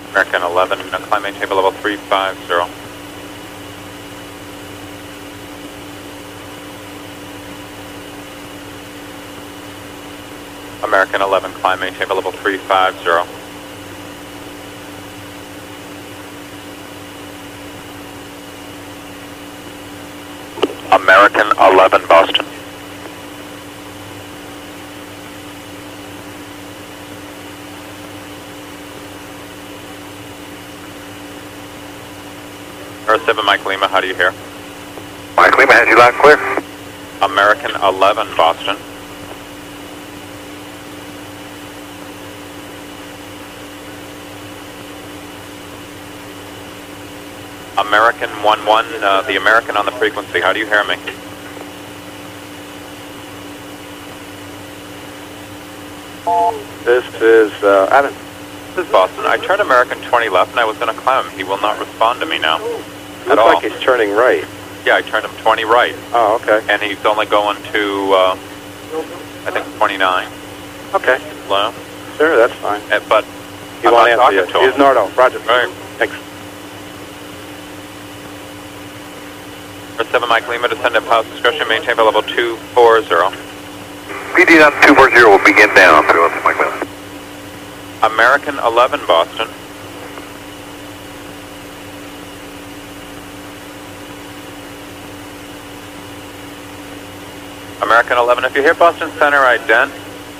American 11, climb maintain level 350. American 11, climb maintain level 350. American 11, Boston. Earth 7, Mike Lima, how do you hear? Mike Lima has you loud and clear. American 11, Boston. American 11, the American on the frequency, how do you hear me? This is Adam. This is Boston. I turned American 20 left and I was going to climb him. He will not respond to me now. Looks like he's turning right. Yeah, I turned him 20 right. Oh, okay. And he's only going to, I think, 29. Okay. Hello? Sure, that's fine. But he won't answer you. Here's Nardo. Roger. Right. Thanks. Earth 7, Mike Lima, descend at pilot's discretion, maintain for level 240. PD on 240 will begin down through Mike Lima. American 11, Boston. American 11, if you hear Boston Center, ident.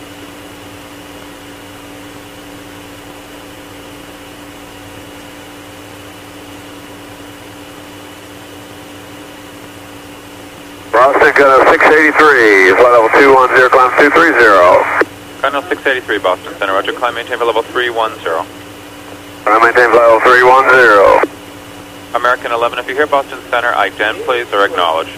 Boston, got a 683, flight level 210, climb 230. Cardinal 683, Boston Center, roger, climb maintain for level 310. Climb maintain flight level 310. American 11, if you hear Boston Center, ident please, or acknowledge.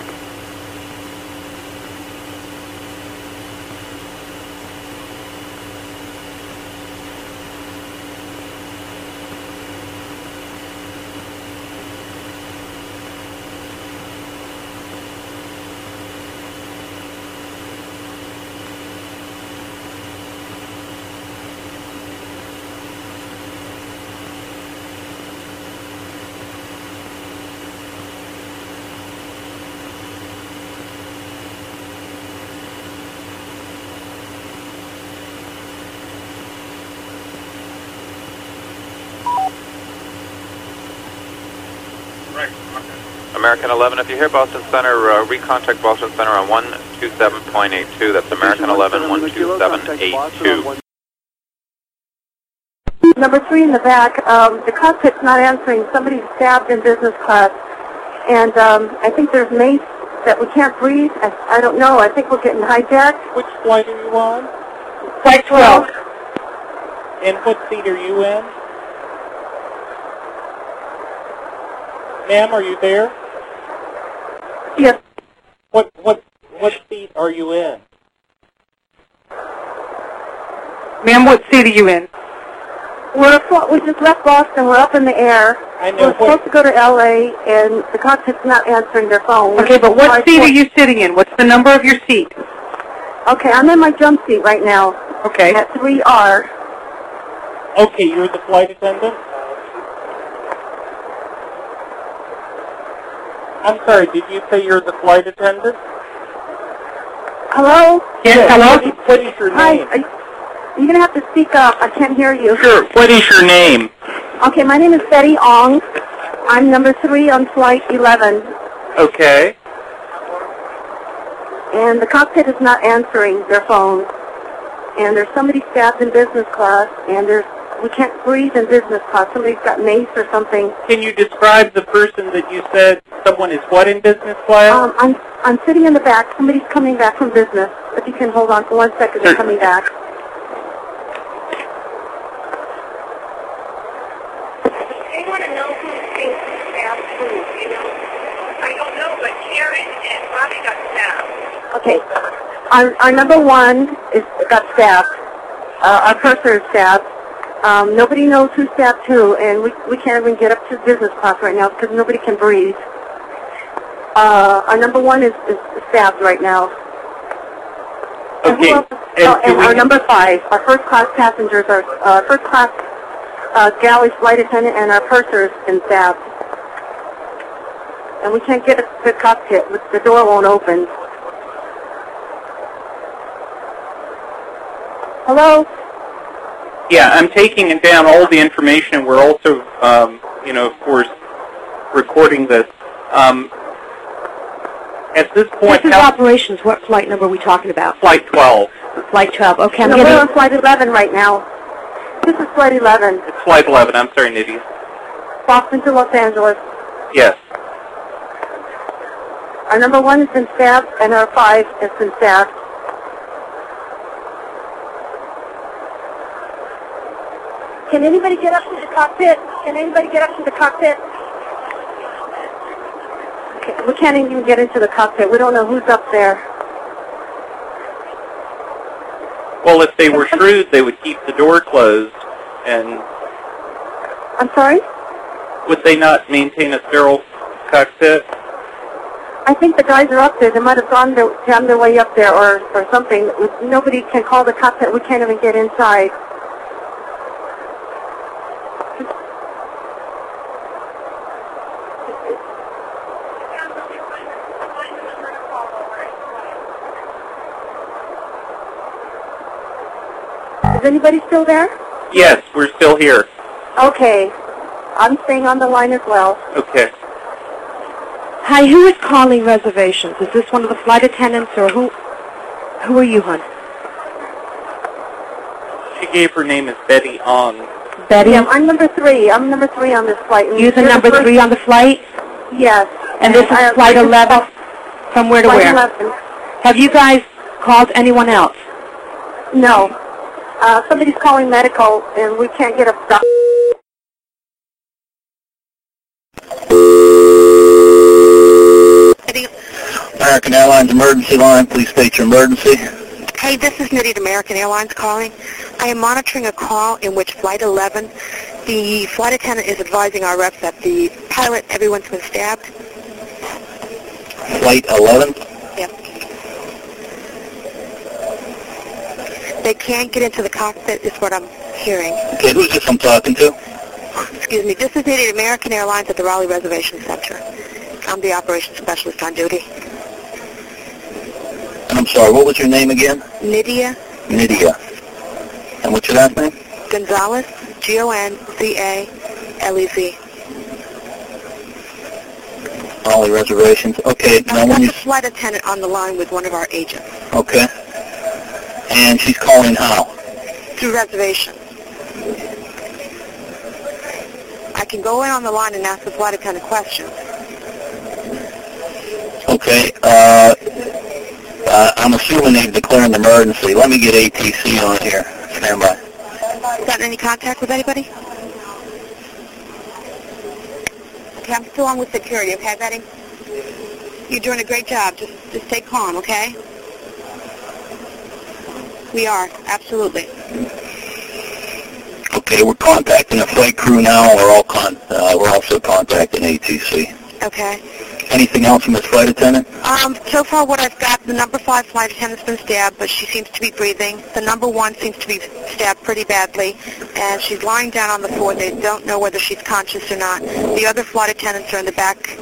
American 11, if you hear Boston Center, recontact Boston Center on 127.82. That's American 11, 127.82. Number 3 in the back, the cockpit's not answering. Somebody's stabbed in business class. And I think there's mace that we can't breathe. I don't know. I think we're getting hijacked. Which flight are you on? Flight 12. And what seat are you in? Ma'am, are you there? Yes. What seat are you in? Ma'am, what seat are you in? We just left Boston. We're up in the air. I know. We're supposed to go to L.A., and the cockpit's not answering their phone. Okay, but what seat are you sitting in? What's the number of your seat? Okay, I'm in my jump seat right now. Okay. At 3R. Okay, you're the flight attendant? I'm sorry, did you say you're the flight attendant? Hello? Yes, hello? What is your name? Hi. You're going to have to speak up. I can't hear you. Sure. What is your name? Okay, my name is Betty Ong. I'm number 3 on flight 11. Okay. And the cockpit is not answering their phone. And there's somebody stabbed in business class, and we can't breathe in business class. Somebody's got mace or something. Can you describe the person that you said someone is what in business class? I'm sitting in the back. Somebody's coming back from business. If you can hold on for 1 second, they're coming back. I want to know who thinks stabbed who, you know? I don't know, but Karen and Bobby got stabbed. Okay. Our number 1 got stabbed. Our purser is stabbed. Nobody knows who stabbed who, and we can't even get up to business class right now because nobody can breathe. Our number 1 is stabbed right now. Okay. And our number 5, our first class passengers are, first class galley flight attendant and our purser has been stabbed. And we can't get to the cockpit. The door won't open. Hello? Yeah, I'm taking down all the information. We're also, of course, recording this. At this point, this is operations. What flight number are we talking about? Flight 12. Flight 12. Okay, No, we're on Flight 11 right now. This is Flight 11. It's Flight 11. I'm sorry, Nydia. Boston to Los Angeles. Yes. Our number 1 has been stabbed, and our 5 has been stabbed. Can anybody get up to the cockpit? Can anybody get up to the cockpit? Okay, we can't even get into the cockpit. We don't know who's up there. Well, if they were shrewd, they would keep the door closed, and... I'm sorry? Would they not maintain a sterile cockpit? I think the guys are up there. They might have found their way up there or something. Nobody can call the cockpit. We can't even get inside. Is anybody still there? Yes, we're still here. Okay. I'm staying on the line as well. Okay. Hi, who is calling reservations? Is this one of the flight attendants, or who are you, hon? She gave her name as Betty Ong. Betty? Yeah, I'm number 3. I'm number 3 on this flight. You're the number 3 on the flight? Yes. And this is Flight 11? From where to Flight where? 11. Have you guys called anyone else? No. Somebody's calling medical, and we can't get a doctor. American Airlines emergency line, please state your emergency. Hey, this is Nydia, American Airlines calling. I am monitoring a call in which Flight 11, the flight attendant is advising our reps that the pilot, everyone's been stabbed. Flight 11? Yep. They can't get into the cockpit is what I'm hearing. Okay, who's this I'm talking to? Excuse me, this is Nydia, American Airlines at the Raleigh Reservation Center. I'm the operations specialist on duty. And I'm sorry, what was your name again? Nydia. Nydia. And what's your last name? Gonzalez, Gonzalez. Raleigh reservations. Okay, now I've got when you... the flight attendant on the line with one of our agents. Okay. And she's calling how? Through reservation. I can go in on the line and ask the flight attendant questions. Okay, I'm assuming they've declared an emergency. Let me get ATC on here. Stand by. Got any contact with anybody? Okay, I'm still on with security, okay, Betty? You're doing a great job. Just stay calm, okay? We are, absolutely. Okay, we're contacting the flight crew now. We're also contacting ATC. Okay. Anything else from this flight attendant? So far what I've got, the number 5 flight attendant's been stabbed, but she seems to be breathing. The number 1 seems to be stabbed pretty badly, and she's lying down on the floor. They don't know whether she's conscious or not. The other flight attendants are in the back,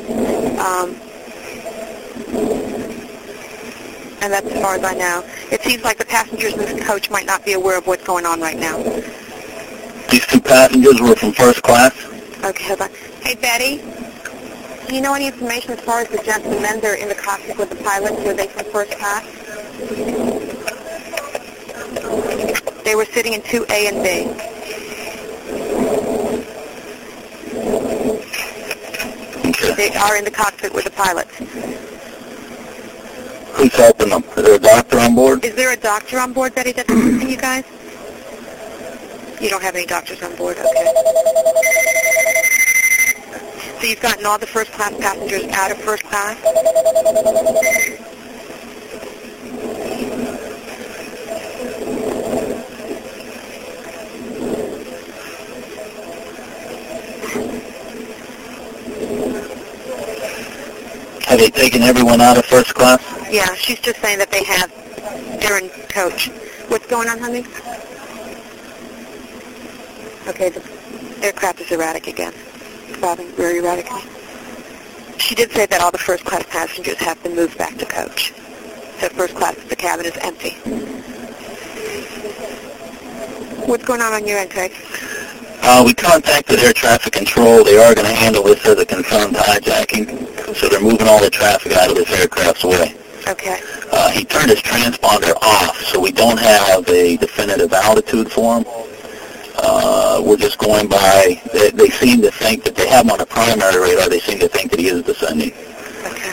and that's as far as I know. It seems like the passengers in this coach might not be aware of what's going on right now. These 2 passengers were from first class? Okay, hold on. Hey, Betty? Do you know any information as far as the gentlemen that are in the cockpit with the pilots? Were they from first class? They were sitting in 2A and B. Okay. They are in the cockpit with the pilots. Who's helping them? Is there a doctor on board? Is there a doctor on board, Betty, that's assisting you guys? You don't have any doctors on board, okay. So you've gotten all the first class passengers out of first class? Have they taken everyone out of first class? Yeah, she's just saying that they have. They're in coach. What's going on, honey? Okay, aircraft is erratic again, bobbing very erratically. She did say that all the first-class passengers have been moved back to coach. So first class, the cabin is empty. What's going on your end, Craig? We contacted air traffic control. They are going to handle this as a confirmed hijacking, so they're moving all the traffic out of this aircraft's way. Okay. He turned his transponder off, so we don't have a definitive altitude for him. We're just going by, they seem to think that they have him on a primary radar. They seem to think that he is descending. Okay.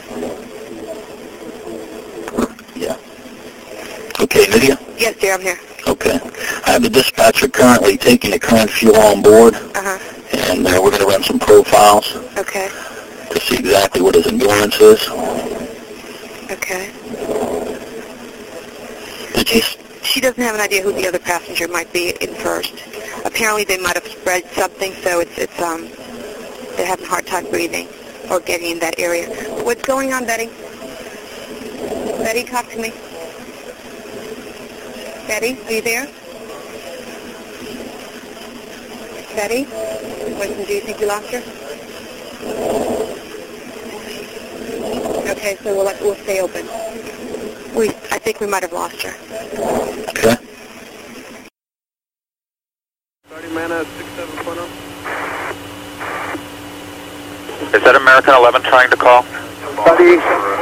Yeah. Okay, Nydia? Yes, dear, I'm here. Okay. I have the dispatcher currently taking the current fuel on board, and we're going to run some profiles to see exactly what his endurance is. Okay. Did you... She doesn't have an idea who the other passenger might be in first. Apparently they might have spread something, so they're having a hard time breathing or getting in that area. What's going on, Betty? Betty, talk to me. Betty, are you there? Betty? Do you think we lost her? Okay, so we'll stay open. I think we might have lost her. Okay. Is that American 11 trying to call? Buddy,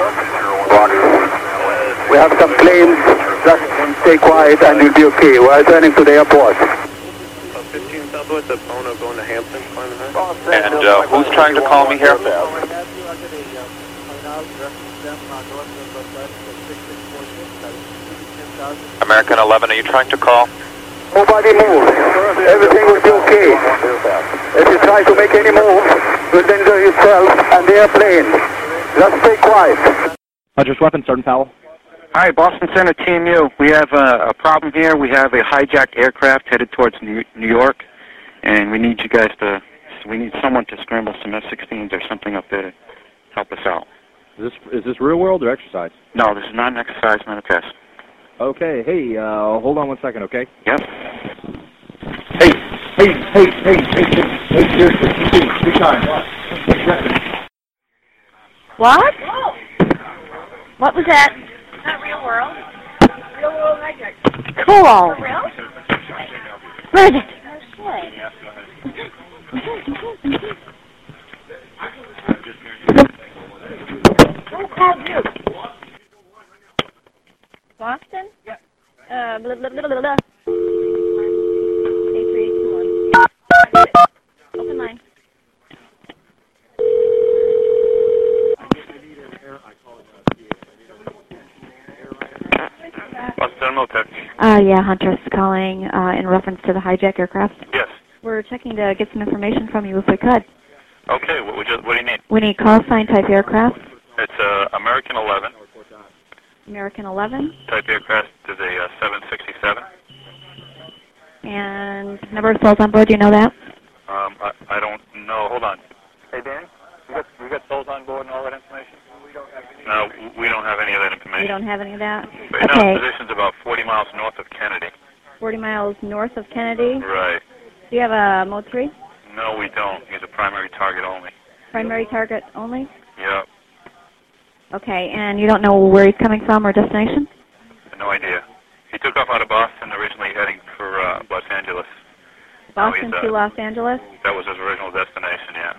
we have some planes. Just stay quiet and you'll be okay. We're turning to the airport. 15 Southwest of Bono going to Hampton. And who's trying to call me here? American 11, are you trying to call? Nobody move. Everything will be okay. If you try to make any move, you'll injure yourself and the airplane. Just stay quiet. Hunter's Weapons, Sergeant Powell. Hi, Boston Center, Team U. We have a problem here. We have a hijacked aircraft headed towards New York, and we need you guys we need someone to scramble some F-16s or something up there to help us out. Is this real world or exercise? No, this is not an exercise, not a test. Okay, hey, hold on 1 second, okay? Yep. Hey, seriously, big time. What? What was that? Not real world. Real world hijack. Cool. For real? Where is it? Who called you? Boston? Yeah. Blah, blah, blah, blah, blah. 83821. Open line. Boston Motel. Yeah, Hunter's calling in reference to the hijacked aircraft. Yes. We're checking to get some information from you if we could. Okay, what do you need? We need call sign type aircraft. It's American 11. American 11. Type aircraft is a 767. And number of souls on board, do you know that? I don't know. Hold on. Hey, Danny, we got souls on board and all that information? No, we don't have any of that information. You don't have any of that? Right now, the position's about 40 miles north of Kennedy. 40 miles north of Kennedy? Right. Do you have a Mode 3? No, we don't. He's a primary target only. Primary target only? Yep. Okay, and you don't know where he's coming from or destination? No idea. He took off out of Boston, originally heading for Los Angeles. Boston to Los Angeles? That was his original destination, yeah.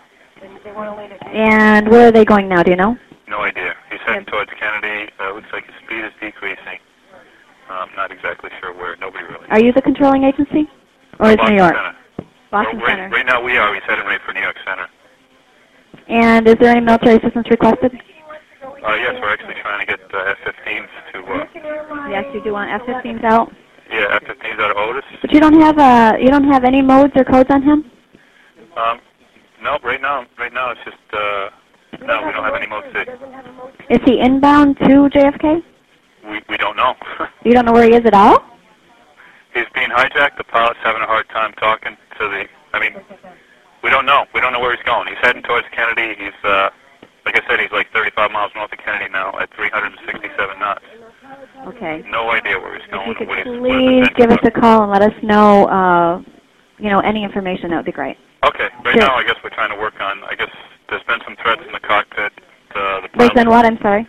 And where are they going now, do you know? No idea. He's heading towards Kennedy. Looks like his speed is decreasing. Not exactly sure where. Nobody really. Are you the controlling agency? Or is New York? Center. Boston Center. Right now we are. He's heading right for New York Center. And is there any military assistance requested? Yes, we're actually trying to get F-15s to... Yes, you do want F-15s out? Yeah, F-15s out of Otis. But you don't have any modes or codes on him? No, right now it's just, no, we don't have any mode C. Is he inbound to JFK? We don't know. You don't know where he is at all? He's being hijacked. The pilot's having a hard time talking to we don't know. We don't know where he's going. He's heading towards Kennedy. He's, like I said, he's like 35 miles north of Kennedy now at 367 knots. Okay. No idea where he's going. If you could please give us a call and let us know any information, that would be great. Okay. Right now, I guess we're trying to work on, I guess there's been some threats in the cockpit. There's been what? I'm sorry.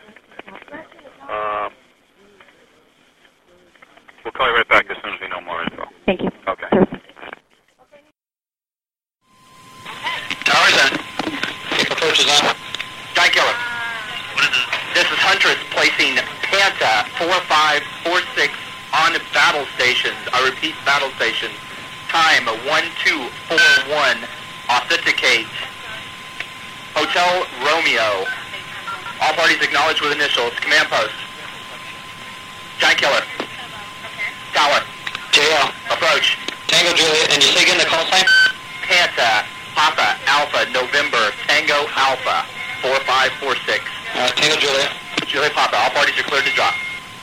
We'll call you right back as soon as we know more info. Thank you. Okay. Towers in. Approach is on. Guy Killer. This is Huntress placing Panta 4546 on battle stations. I repeat, battle stations. Time 1241. Authenticate. Hotel Romeo. All parties acknowledged with initials. Command post. Giant Killer. Tower. JL. Approach. Tango Juliet. And you say again the call sign? Panta. Papa. Alpha. November. Tango Alpha. 4546. Tango Juliet. Juliet Papa. All parties are cleared to drop.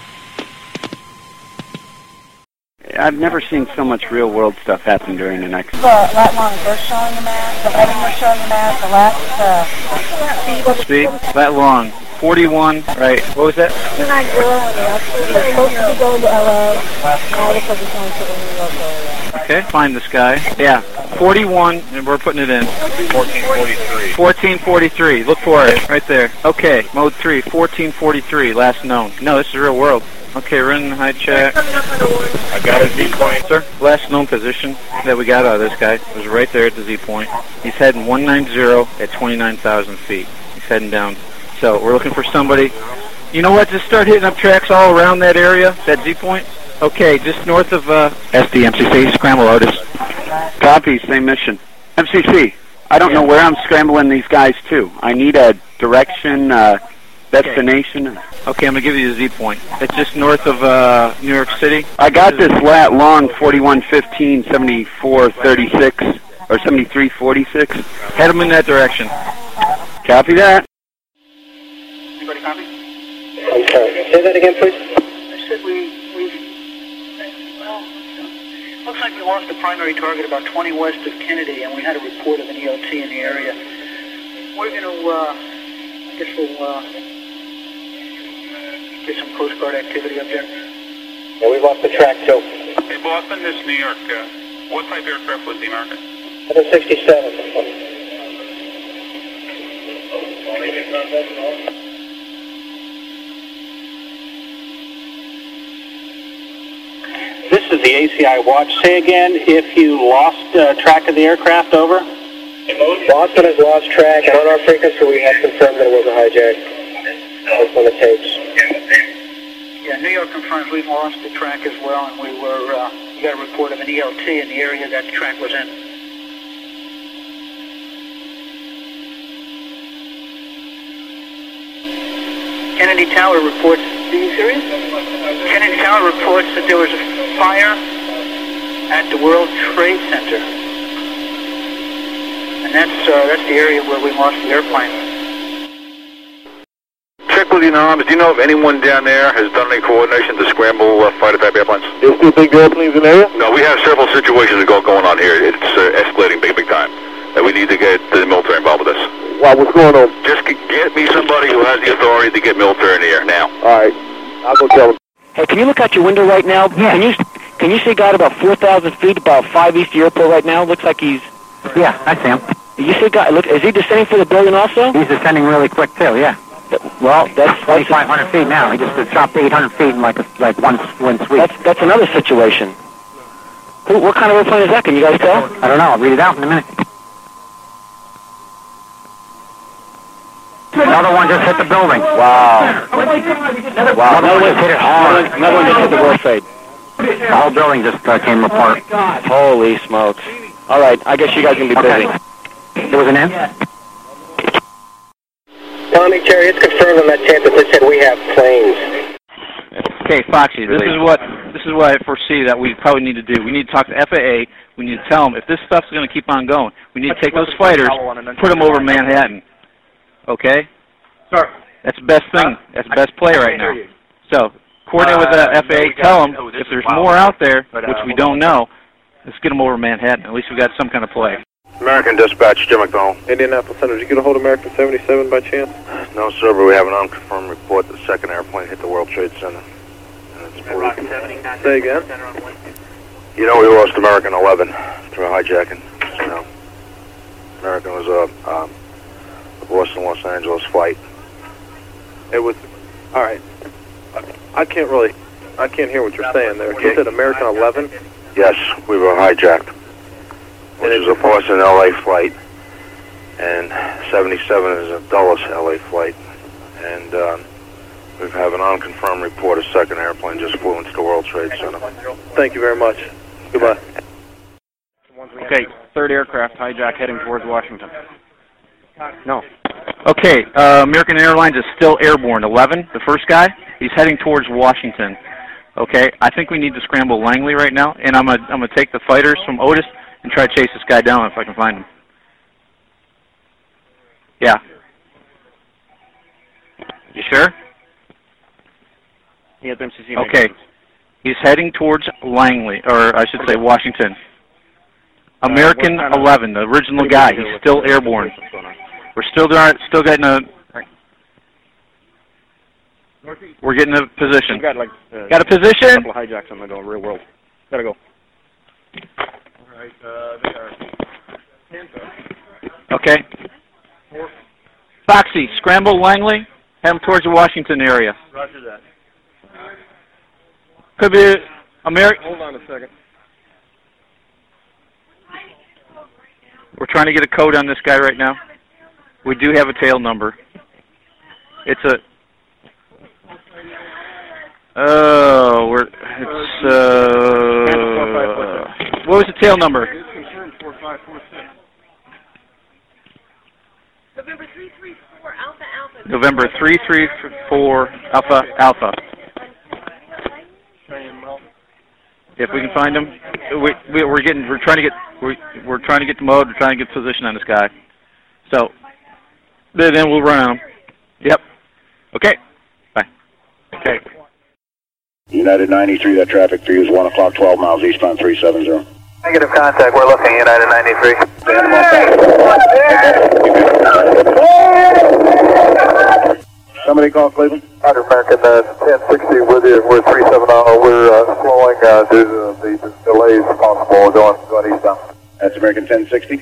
I've never seen so much real-world stuff happen during an exercise. The lat long we're showing them at, the heading we're showing them at, the last See, lat long. 41, right. What was that? 290 and the altitude. We're supposed to be going to LA. Now this is going to the New York area. Okay, find this guy. Yeah, 41, and we're putting it in. 1443. 1443. Look for it, right there. Okay, mode 3, 1443, last known. No, this is real world. Okay, we're in high check. I got a Z point, sir. Last known position that we got out of this guy was right there at the Z point. He's heading 190 at 29,000 feet. He's heading down. So we're looking for somebody. You know what? Just start hitting up tracks all around that area, that Z point. Okay, just north of SD MCC, scramble Otis. Copy, same mission. MCC, I don't know where I'm scrambling these guys to. I need a direction, destination. Okay, I'm going to give you the Z point. It's just north of New York City. I got this lat long 4115, 7436, or 7346. Head them in that direction. Copy that. Anybody copy? Okay. Say that again, please. I said looks like we lost the primary target about 20 west of Kennedy, and we had a report of an EOT in the area. We're going to, I guess we'll get some Coast Guard activity up there. Yeah, we lost the track too. Hey, Boston, this is New York. What type aircraft was the American? 167. This is the ACI watch. Say again, if you lost track of the aircraft, over? Boston has lost track, and on our frequency we have confirmed that it was a hijack. That's on the tapes. Yeah, New York confirms we've lost the track as well, and we got a report of an ELT in the area that track was in. Kennedy Tower reports. Are you serious? Kennedy Tower reports that there was a fire at the World Trade Center, and that's the area where we lost the airplane. Check with your noms. Do you know if anyone down there has done any coordination to scramble fighter type airplanes? Is there big airplanes in the area? No, we have several situations going on here. It's escalating big time. We need to get the military involved with this. Wow, what's going on? Just get me somebody who has the authority to get military in the air now. All right, I'll go tell them. Hey, can you look out your window right now? Yeah. Can you see a guy at about 4,000 feet, about 5 east of the airport right now? Looks like he's... Yeah, I see him. You see a guy, look, is he descending for the building also? He's descending really quick too, yeah. Well, that's 2,500 feet now. He just dropped 800 feet in like one sweep. That's another situation. What kind of airplane is that? Can you guys tell? I don't know. I'll read it out in a minute. Another one just hit the building. Wow. Wow. Another one hit it hard. Another one just hit the World Trade. The whole building just came apart. Holy smokes. All right. I guess you guys can be busy. There was an end? Tommy, Jerry, it's confirmed on that tape that they said we have planes. Okay, Foxy, this is what I foresee that we probably need to do. We need to talk to FAA. We need to tell them if this stuff's going to keep on going, we need to take those fighters, put them over Manhattan. Okay? Sir. That's the best thing. That's the best play right now. So, coordinate with the FAA, tell them if there's more out there, which we don't know, let's get them over Manhattan. At least we got some kind of play. American Dispatch, Jim McDonald. Indianapolis Center, did you get a hold of American 77 by chance? No, sir, but we have an unconfirmed report that the second airplane hit the World Trade Center. Say again? You know, we lost American 11 through hijacking. You know, American was a Boston-Los Angeles flight. It was, all right. I can't hear what you're saying there. You said American 11? Yes, we were hijacked, which is a Boston-LA flight, and 77 is a Dulles-LA flight. And we have an unconfirmed report a second airplane just flew into the World Trade Center. Thank you very much. Goodbye. Okay, third aircraft hijack heading towards Washington. No. Okay, American Airlines is still airborne. 11, the first guy, he's heading towards Washington. Okay, I think we need to scramble Langley right now, and I'm gonna take the fighters from Otis and try to chase this guy down if I can find him. Yeah. You sure? Yeah, MCC. Okay. He's heading towards Langley, or I should say Washington. American 11, the original guy, he's still airborne. We're still getting a. We're getting a position. Got a position. A couple of hijacks on the real world. Gotta go. All right, they are Tampa. Okay. Foxy, scramble Langley, head him towards the Washington area. Roger that. Could be American. Hold on a second. We're trying to get a code on this guy right now. We do have a tail number. It's a. Oh, what was the tail number? November 334 Alpha Alpha. November 334 Alpha Alpha. If we can find him, we're trying to get the mode. We're trying to get position on this guy. So then we'll run on him. Yep. Okay. Bye. Okay. United 93, that traffic for you is 1 o'clock, 12 miles eastbound 370. Negative contact, we're looking, United 93. Somebody call Cleveland? Roger, American 1060 with you, we're 370, we're slowing due to the delays possible going eastbound. That's American 1060.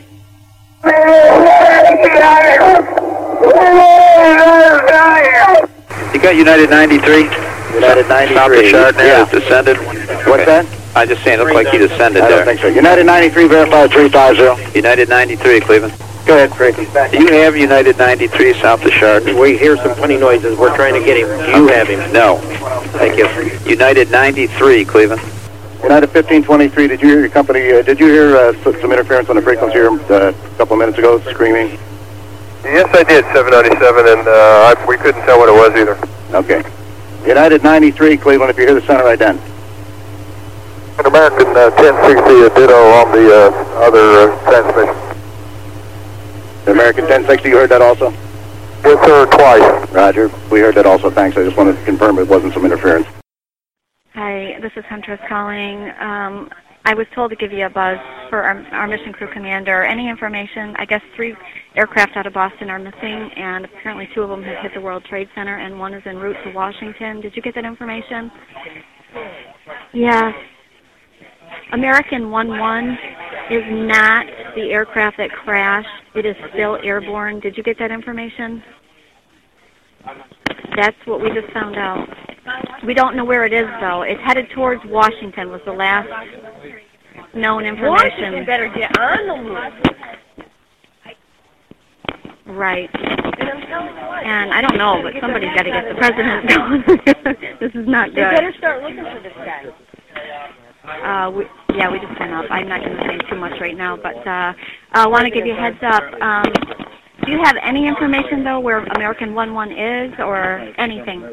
You got United 93? United 93. South of Chardonnay has descended. What's that? I'm just saying, it looked like he descended I there. don't think so. United 93, verify 350. United 93, Cleveland. Go ahead, Frankie. Do you have United 93 south of Chardonnay? We hear some funny noises. We're trying to get him. Do you have him? No. Thank you. United 93, Cleveland. United 1523, did you hear your company, did you hear some interference on the frequency here a couple of minutes ago, screaming? Yes, I did, 797, and we couldn't tell what it was either. Okay. United 93, Cleveland, if you hear the center right then. American 1060, a ditto on the other transmission. American 1060, you heard that also? Yes, sir, twice. Roger, we heard that also, thanks. I just wanted to confirm it wasn't some interference. Hi, this is Huntress calling. I was told to give you a buzz for our mission crew commander. Any information? I guess 3 aircraft out of Boston are missing, and apparently 2 of them have hit the World Trade Center, and 1 is en route to Washington. Did you get that information? Yes. American 11 is not the aircraft that crashed. It is still airborne. Did you get that information? That's what we just found out. We don't know where it is, though. It's headed towards Washington was the last known information. Washington better get on the move. Right. And I don't know, but somebody's got to get the president going. This is not good. They better start looking for this guy. We just went up. I'm not going to say too much right now, but I want to give you a heads up. Do you have any information, though, where American 11 is or anything?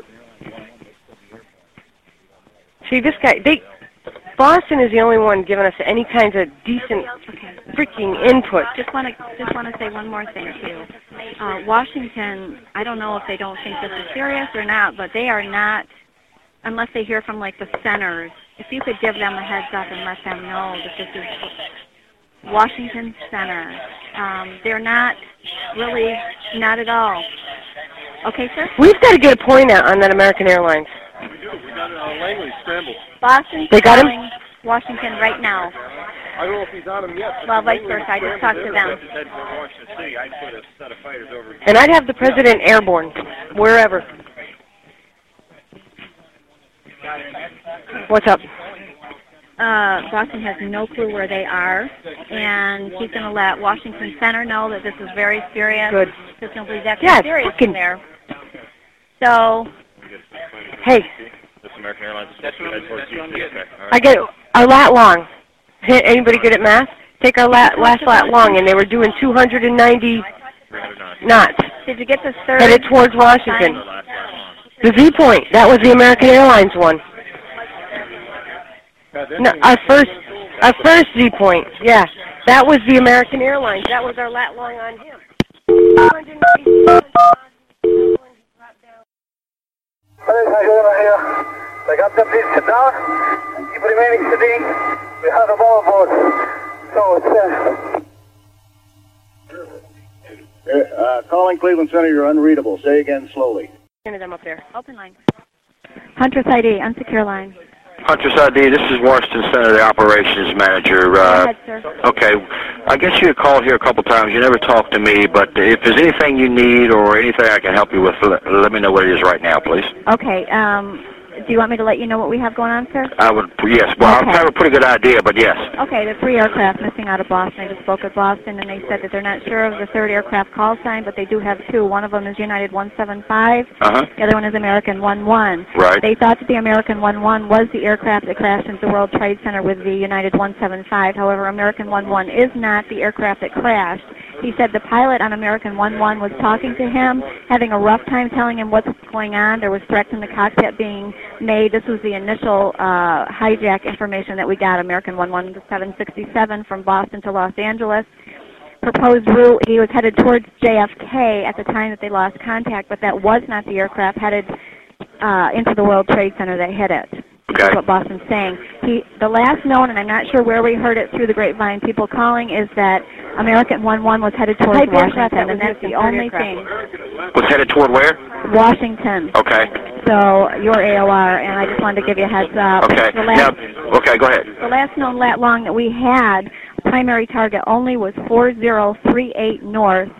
See, this guy, Boston is the only one giving us any kinds of decent freaking input. Just want to say one more thing, too. Washington, I don't know if they don't think this is serious or not, but they are not, unless they hear from, like, the centers. If you could give them a heads up and let them know that this is Washington Center. They're not really, not at all. Okay, sir? We've got to get a point out on that American Airlines. We do. We got Langley scrambled. Boston. They got him? Washington right now. I don't know if he's on him yet. Well, vice versa. I just talked to them. And I'd have the president airborne, wherever. What's up? Boston has no clue where they are, and he's going to let Washington Center know that this is very serious. Good. Because nobody's actually serious in there. So, hey, This American Airlines is head towards UC. Okay. All right. I get our lat long. Anybody good at math? Take our last lat long, and they were doing 290 knots. Did you get the third? Headed towards Washington. The Z point. That was the American Airlines one. No, our first Z point. Yeah, that was the American Airlines. That was our lat long on him. They got them please sit down. Keep remaining sitting. We have them all aboard. So it's Calling Cleveland Center, you're unreadable. Say again slowly. Them up there. Open line. Huntress ID, unsecure line. Huntress ID, this is Washington Center, the operations manager. Go ahead, sir. Okay, I guess you had called here a couple times. You never talked to me, but if there's anything you need or anything I can help you with, let me know what it is right now, please. Okay, do you want me to let you know what we have going on, sir? I would, yes. Well, Okay. I have a pretty good idea, but yes. Okay, the 3 aircraft missing out of Boston. I just spoke with Boston, and they said that they're not sure of the 3rd aircraft call sign, but they do have 2. One of them is United 175. Uh-huh. The other one is American 11. Right. They thought that the American 11 was the aircraft that crashed into the World Trade Center with the United 175. However, American 11 is not the aircraft that crashed. He said the pilot on American 11 was talking to him, having a rough time telling him what's going on. There was threats in the cockpit being made. This was the initial hijack information that we got, American 11 to 767 from Boston to Los Angeles. Proposed route, he was headed towards JFK at the time that they lost contact, but that was not the aircraft headed into the World Trade Center that hit it. Okay. That's what Boston's saying. The last known, and I'm not sure where we heard it through the grapevine, people calling, is that American 11 was headed towards Washington, and that's the only thing. Was headed toward where? Washington. Okay. So your AOR, and I just wanted to give you a heads up. Okay. Okay, go ahead. The last known lat long that we had, primary target only was 4038 north,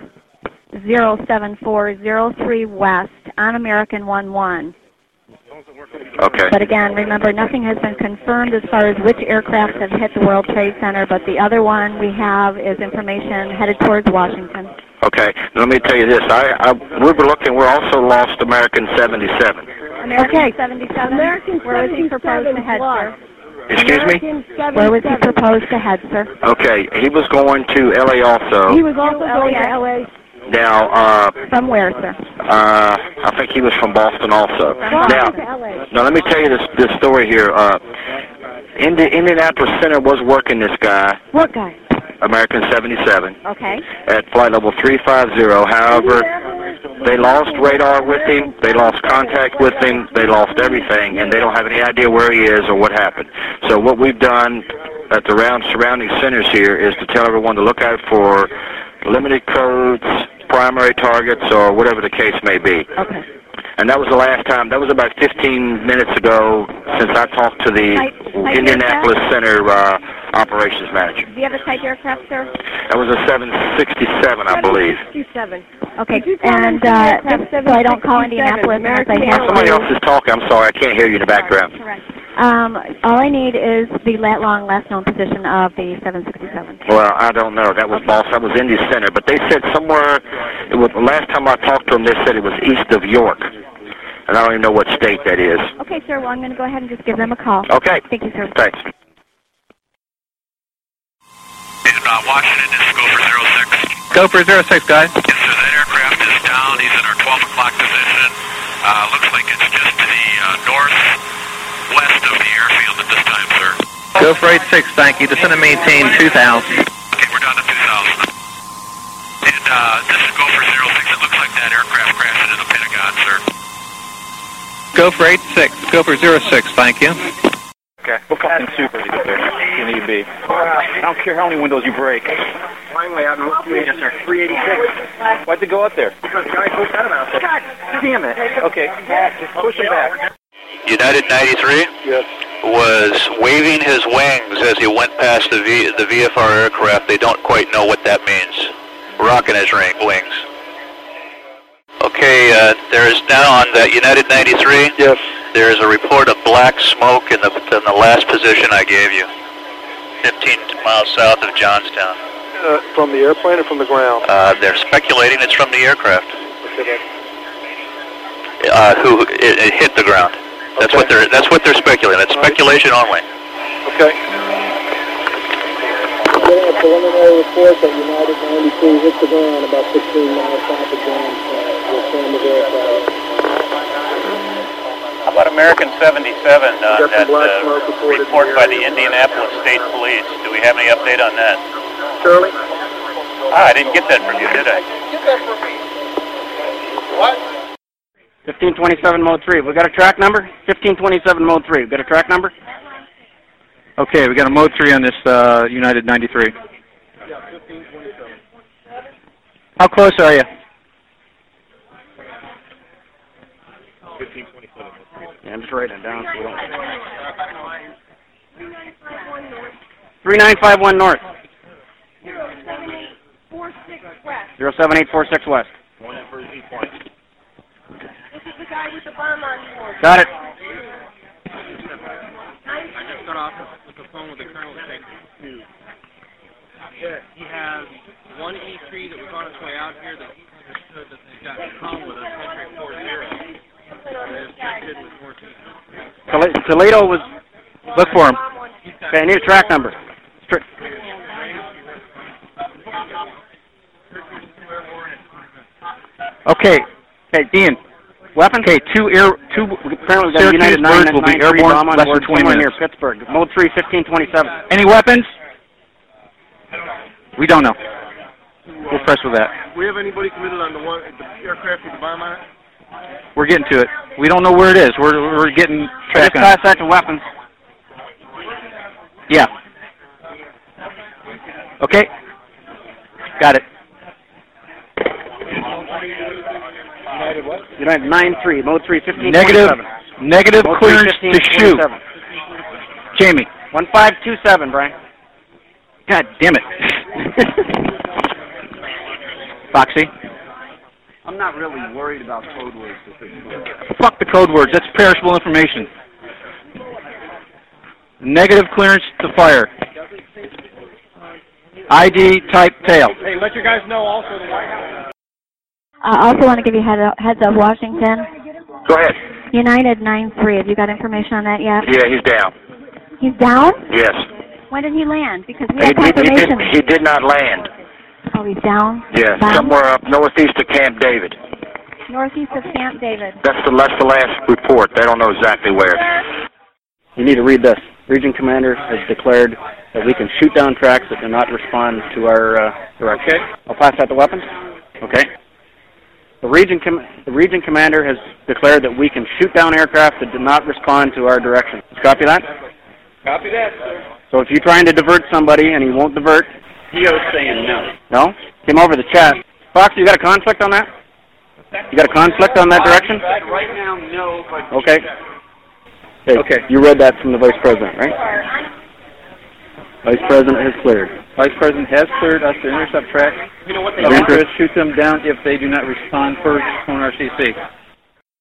07403 west on American 11. Okay. But again, remember, nothing has been confirmed as far as which aircraft have hit the World Trade Center, but the other one we have is information headed towards Washington. Okay. Now, let me tell you this. We were looking. We also lost American 77. American 77? Where was he proposed to head, sir? Excuse me? Where was he proposed to head, sir? Okay. He was going to L.A. also. He was also going to L.A. Now, From where, sir? I think he was from Boston also. Now, let me tell you this story here. Indianapolis Center was working this guy. What guy? American 77. Okay. At flight level 350. However, they lost radar with him. They lost contact with him. They lost everything, and they don't have any idea where he is or what happened. So what we've done at the surrounding centers here is to tell everyone to look out for limited codes, primary targets, or whatever the case may be. Okay. And that was the last time. That was about 15 minutes ago since I talked to the Indianapolis Center operations manager. Do you have a type aircraft, sir? That was a 767, I believe. 767. Okay. And just so I don't call Indianapolis unless I have to. Somebody else is talking. I'm sorry. I can't hear you in the background. Correct. All I need is the lat-long last known position of the 767. Well, I don't know. That was Boston. That was Indy Center. But they said somewhere, the last time I talked to them, they said it was east of York. And I don't even know what state that is. Okay, sir. Well, I'm going to go ahead and just give them a call. Okay. Thank you, sir. Thanks. In Washington, this is Gopher Gopher 06. 06, guys. Yes, sir. That aircraft is down. He's in our 12 o'clock position. Looks like it's just to the northwest of the airfield at this time, sir. Gopher 86, thank you. Descend and maintain 2,000. Okay, we're down to 2,000. And this is Gopher 06. It looks like that aircraft crashed into the Pentagon, sir. Gopher 86, Gopher 06, thank you. Okay. What fucking super to get there? You need to be. I don't care how many windows you break. Finally, I'm yes, sir. 386. Why'd they go out there? Because the guy pushed out of there. God damn it. Okay, push him back. United 93? Yes. was waving his wings as he went past the VFR aircraft. They don't quite know what that means. Rocking his wings. Okay, there is now on that United 93. Yes. There is a report of black smoke in the last position I gave you, 15 miles south of Johnstown. From the airplane or from the ground? They're speculating it's from the aircraft. Okay. It hit the ground. That's what they're speculating. It's speculation only. Okay. Getting a preliminary report that United 93 hit the ground about 16 miles south of Johnstown. How about American 77, that report by the Indianapolis State Police? Do we have any update on that? Shirley? I didn't get that from you, did I? Get that from me. What? 1527 mode 3. We got a track number? 1527 mode 3. We got a track number? Okay, we got a mode 3 on this United 93. Yeah, 1527. How close are you? 1527. Yeah, I'm just writing it down so we don't... 3951 north. 07846 west. 1 at first point. This is the guy with the bomb on board. Got it. I just got off with the phone with the colonel detective. He has one E3 that was on its way out here that he understood that they got a call with us, Century 40. Toledo was... Look for him. Okay, I need a track number. Okay. Hey, Ian. Weapons? Okay, apparently got United birds will be airborne less than 20 minutes. Near Pittsburgh. Mode 3, 1527. Any weapons? We don't know. We'll press with that. We have anybody committed on the aircraft with the bomb on it? We're getting to it. We don't know where it is. We're getting track on it. Just pass that to weapons. Yeah. Okay. Got it. United what? United 93, mode 3, 1527. Negative mode clearance 3, to shoot. Jamie. 1527, Brian. God damn it. Foxy. I'm not really worried about code words at this point. Fuck the code words. That's perishable information. Negative clearance to fire. ID type tail. Hey, let your guys know also the White House. I also want to give you heads up, Washington. Go ahead. United 93. Have you got information on that yet? Yeah, he's down. He's down? Yes. When did he land? Because we have confirmation. He did not land. Oh, he's down? Yes, somewhere up northeast of Camp David. Northeast of Camp David. That's the last report. They don't know exactly where. You need to read this. Region Commander has declared that we can shoot down tracks that do not respond to our direction. Okay. I'll pass that to weapons. Okay. The Region Commander has declared that we can shoot down aircraft that do not respond to our direction. Copy that? Copy that, sir. So if you're trying to divert somebody and he won't divert... Heo's saying no. No? Came over the chat. Fox, you got a conflict on that? You got a conflict on that direction? Right now, no, but... Okay. Okay. You read that from the Vice President, right? Vice President has cleared. Vice President has cleared us to intercept tracks. You know what they Of interest, shoot them down if they do not respond first on RCC.